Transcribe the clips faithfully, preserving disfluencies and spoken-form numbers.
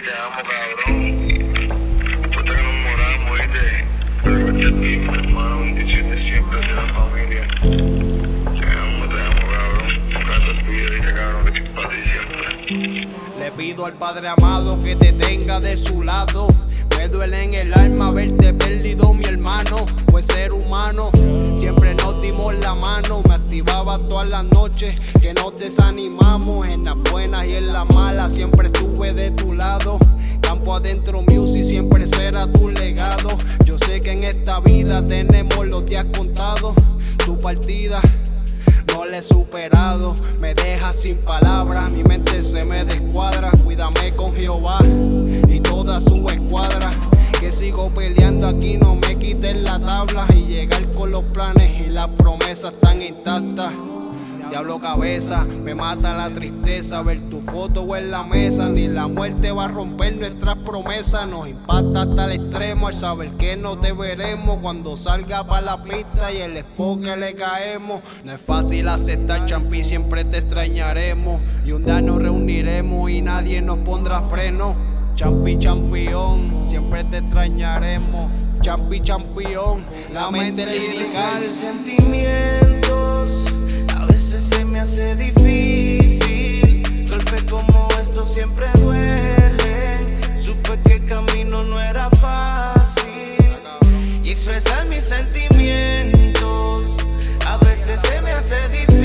te amo, cabrón. Puta que nos moramos, ¿viste? Pero este es mi hermano, bendiciones siempre hacia la familia. Te amo, te amo, cabrón. Nunca te olvides, ¿viste, cabrón? Que estoy para ti siempre. Le pido al Padre amado que te tenga de su lado. Me duele en el alma verte perdido, mi hermano. Pues ser humano, siempre nos dimos la mano. Me activaba todas las noches, que nos desanimamos. En las buenas y en las malas, siempre estuve de tu lado. Campo adentro music, siempre será tu legado. Yo sé que en esta vida tenemos los días contados. Tu partida no la he superado, me deja sin palabras, mi mente se me descuadra. Cuídame con Jehová y toda su escuadra, que sigo peleando aquí, no me quiten la tabla. Y llegar con los planes y las promesas tan intactas. Diablo cabeza, me mata la tristeza ver tu foto en la mesa. Ni la muerte va a romper nuestras promesas. Nos impacta hasta el extremo al saber que nos deberemos cuando salga para la pista y el spot que le caemos. No es fácil aceptar, champi, siempre te extrañaremos. Y un día nos reuniremos y nadie nos pondrá freno. Champi, champión, siempre te extrañaremos. Champi, champión, la mente lirical. Sentimientos a veces se me hace difícil. Golpes como estos siempre duelen. Supe que el camino no era fácil y expresar mis sentimientos a veces se me hace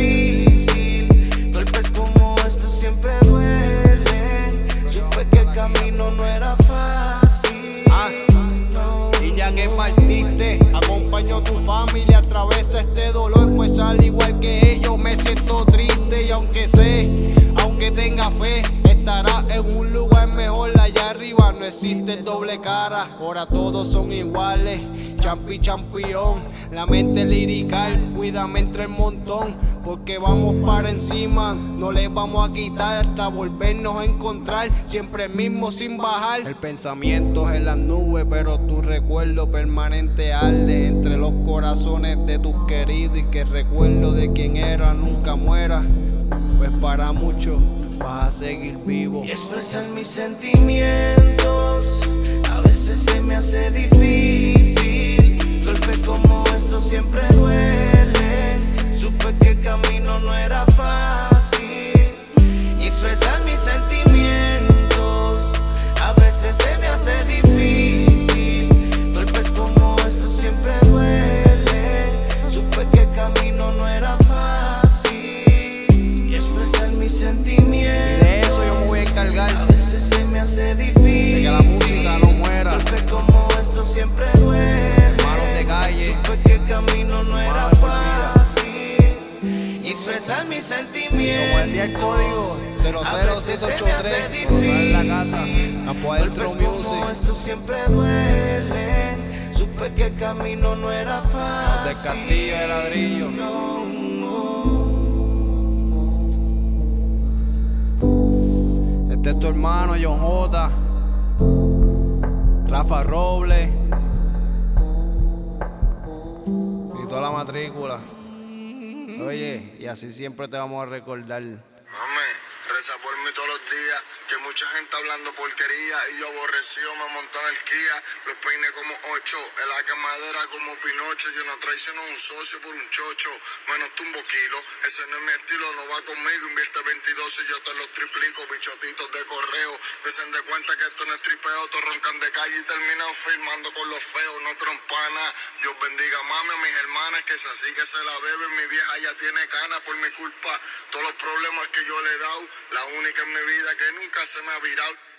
difícil. Golpes como estos siempre duelen. Supe que el camino no era fácil. Ah, no. Y ya que partiste, acompaño a tu familia a través de este dolor, pues al igual que ellos me siento triste. Y aunque sé, aunque tenga fe, estará en un lugar mejor allá arriba. No existe el doble cara, ahora todos son iguales. Champi, champión, la mente lirical, cuídame entre el montón, porque vamos para encima, no le vamos a quitar hasta volvernos a encontrar, siempre mismo sin bajar. El pensamiento es en las nubes, pero tu recuerdo permanente arde entre los corazones de tus queridos, y que el recuerdo de quien era nunca muera, pues para muchos vas a seguir vivo. Y expresar mis sentimientos a veces se me hace difícil. Golpes como estos siempre duelen. Supe que el camino no era fácil y expresar mis sentimientos a veces se me hace difícil. Golpes como estos siempre duelen. Supe que el camino no era fácil y expresar mis sentimientos. De eso yo me voy a encargar, a veces se me hace difícil, de que la música no muera. Golpes como estos siempre duelen. Manos de calle, supe que el camino no era fácil y expresar mis sentimientos. como decía el código cero cero siete ocho tres, en la casa, Campo Adentro Golpes como Music. estos siempre duelen. Supe que el camino no era fácil. Del Castillo de Ladrillo. No, no. Este es tu hermano John J, Rafa Robles y toda la matrícula. Oye, y así siempre te vamos a recordar. Mame, reza por mí todos los días, que mucha gente hablando porquería y yo aborrecido me montó en el Kia, los peiné como ocho, en la camadera como Pinocho, yo no traiciono a un socio por un chocho, menos tumbo kilo, ese no es mi estilo, no va conmigo, invierte veintidós y yo te los triplico, bichotitos de correo, desen de cuenta que esto no es tripeo, todos roncan de calle y terminan firmando con los feos, no trompana, Dios bendiga mami a mis hermanas, que es así que se la beben, mi vieja ya tiene cana por mi culpa, todos los problemas que yo le he dado, la única en mi vida que nunca se me ha virado.